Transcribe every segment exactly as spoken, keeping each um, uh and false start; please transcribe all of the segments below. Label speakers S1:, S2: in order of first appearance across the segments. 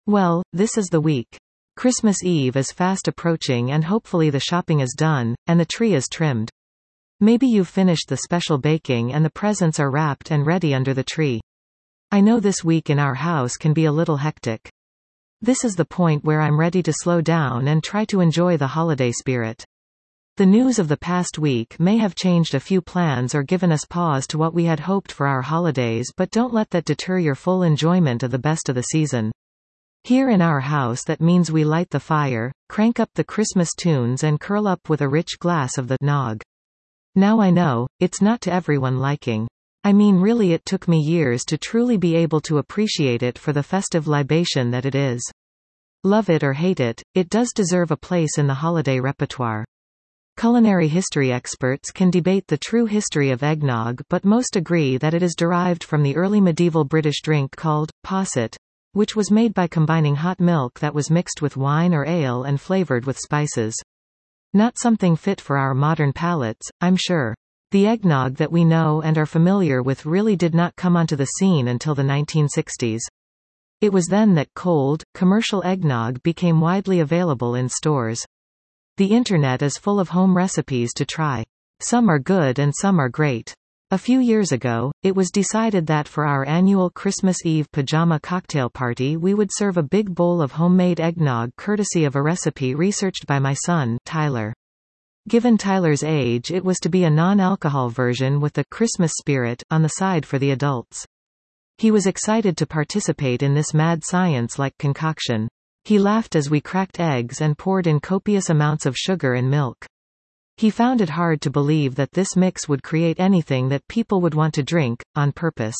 S1: Well, this is the week. Christmas Eve is fast approaching and hopefully the shopping is done, and the tree is trimmed. Maybe you've finished the special baking and the presents are wrapped and ready under the tree. I know this week in our house can be a little hectic. This is the point where I'm ready to slow down and try to enjoy the holiday spirit. The news of the past week may have changed a few plans or given us pause to what we had hoped for our holidays, but don't let that deter your full enjoyment of the best of the season. Here in our house that means we light the fire, crank up the Christmas tunes and curl up with a rich glass of the nog. Now I know, it's not to everyone liking. I mean really it took me years to truly be able to appreciate it for the festive libation that it is. Love it or hate it, it does deserve a place in the holiday repertoire. Culinary history experts can debate the true history of eggnog, but most agree that it is derived from the early medieval British drink called posset, which was made by combining hot milk that was mixed with wine or ale and flavored with spices. Not something fit for our modern palates, I'm sure. The eggnog that we know and are familiar with really did not come onto the scene until the nineteen sixties. It was then that cold, commercial eggnog became widely available in stores. The internet is full of home recipes to try. Some are good and some are great. A few years ago, it was decided that for our annual Christmas Eve pajama cocktail party we would serve a big bowl of homemade eggnog courtesy of a recipe researched by my son, Tyler. Given Tyler's age, it was to be a non-alcohol version with the Christmas spirit on the side for the adults. He was excited to participate in this mad science-like concoction. He laughed as we cracked eggs and poured in copious amounts of sugar and milk. He found it hard to believe that this mix would create anything that people would want to drink, on purpose.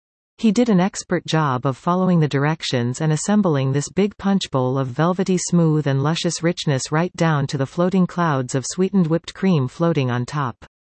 S1: He did an expert job of following the directions and assembling this big punch bowl of velvety smooth and luscious richness right down to the floating clouds of sweetened whipped cream floating on top.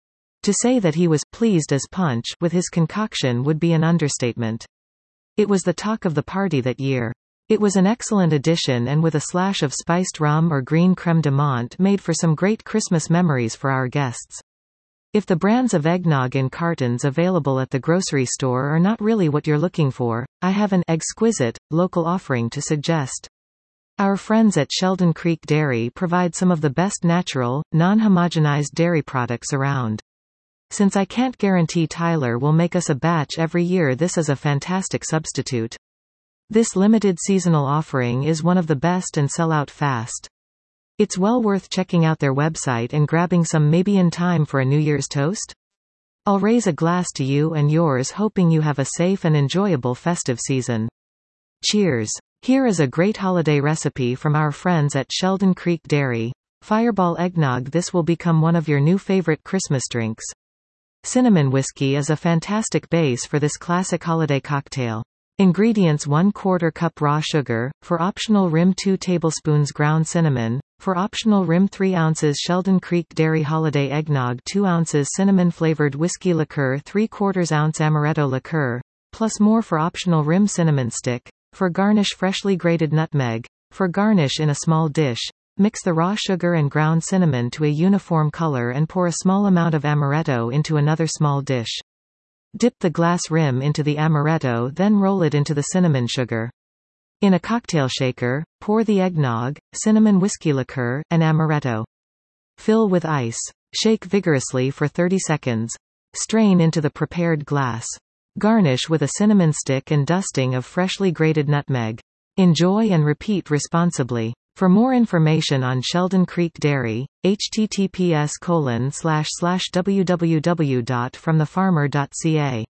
S1: To say that he was pleased as punch with his concoction would be an understatement. It was the talk of the party that year. It was an excellent addition and with a slash of spiced rum or green creme de menthe made for some great Christmas memories for our guests. If the brands of eggnog in cartons available at the grocery store are not really what you're looking for, I have an exquisite, local offering to suggest. Our friends at Sheldon Creek Dairy provide some of the best natural, non-homogenized dairy products around. Since I can't guarantee Tyler will make us a batch every year, this is a fantastic substitute. This limited seasonal offering is one of the best and sell out fast. It's well worth checking out their website and grabbing some maybe in time for a New Year's toast. I'll raise a glass to you and yours, hoping you have a safe and enjoyable festive season. Cheers. Here is a great holiday recipe from our friends at Sheldon Creek Dairy. Fireball Eggnog. This will become one of your new favorite Christmas drinks. Cinnamon whiskey is a fantastic base for this classic holiday cocktail. Ingredients: one quarter cup raw sugar, for optional rim two tablespoons ground cinnamon, for optional rim three ounces Sheldon Creek Dairy Holiday Eggnog, two ounces cinnamon flavored whiskey liqueur, three quarters ounce amaretto liqueur, plus more for optional rim cinnamon stick, for garnish freshly grated nutmeg, for garnish in a small dish. Mix the raw sugar and ground cinnamon to a uniform color and pour a small amount of amaretto into another small dish. Dip the glass rim into the amaretto, then roll it into the cinnamon sugar. In a cocktail shaker, pour the eggnog, cinnamon whiskey liqueur, and amaretto. Fill with ice. Shake vigorously for thirty seconds. Strain into the prepared glass. Garnish with a cinnamon stick and dusting of freshly grated nutmeg. Enjoy and repeat responsibly. For more information on Sheldon Creek Dairy, https colon slash slash www dot from the farmer dot c a.